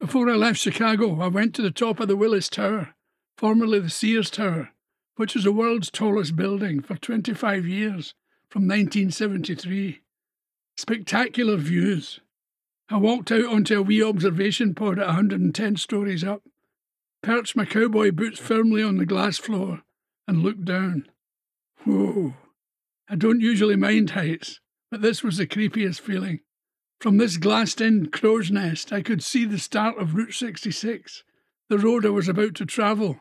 Before I left Chicago, I went to the top of the Willis Tower, formerly the Sears Tower, which was the world's tallest building for 25 years, from 1973. Spectacular views. I walked out onto a wee observation pod at 110 stories up, perched my cowboy boots firmly on the glass floor, and looked down. Whoa! I don't usually mind heights, but this was the creepiest feeling. From this glassed-in crow's nest, I could see the start of Route 66, the road I was about to travel,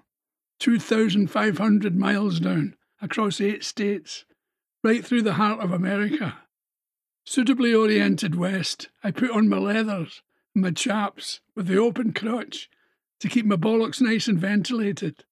2,500 miles down, across 8 states, right through the heart of America. Suitably oriented west, I put on my leathers and my chaps with the open crotch to keep my bollocks nice and ventilated.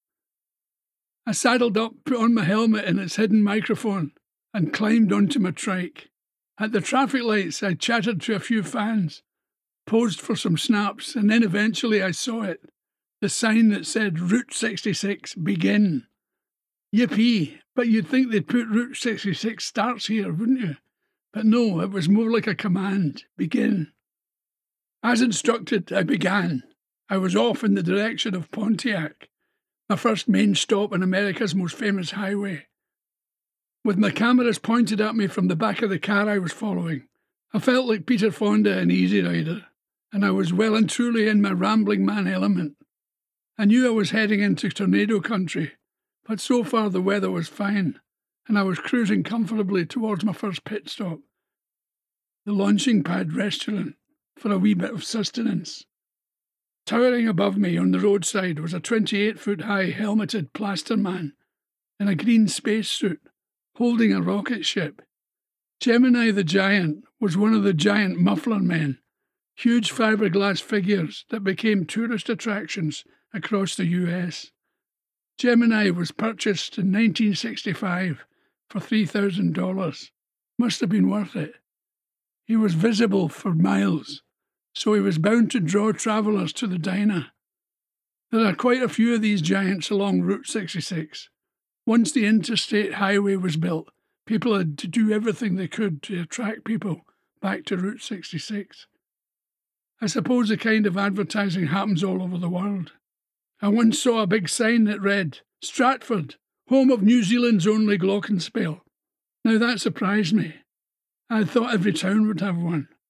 I saddled up, put on my helmet and its hidden microphone, and climbed onto my trike. At the traffic lights, I chatted to a few fans, posed for some snaps, and then eventually I saw it, the sign that said Route 66, begin. Yippee, but you'd think they'd put Route 66 starts here, wouldn't you? But no, it was more like a command, begin. As instructed, I began. I was off in the direction of Pontiac, my first main stop on America's most famous highway. With my cameras pointed at me from the back of the car I was following, I felt like Peter Fonda in Easy Rider, and I was well and truly in my rambling man element. I knew I was heading into tornado country, but so far the weather was fine, and I was cruising comfortably towards my first pit stop, the launching pad restaurant, for a wee bit of sustenance. Towering above me on the roadside was a 28-foot-high helmeted plaster man in a green spacesuit, holding a rocket ship. Gemini the Giant was one of the giant muffler men, huge fiberglass figures that became tourist attractions across the US. Gemini was purchased in 1965 for $3,000. Must have been worth it. He was visible for miles, so he was bound to draw travellers to the diner. There are quite a few of these giants along Route 66. Once the interstate highway was built, people had to do everything they could to attract people back to Route 66. I suppose the kind of advertising happens all over the world. I once saw a big sign that read, Stratford, home of New Zealand's only glockenspiel. Now that surprised me. I thought every town would have one.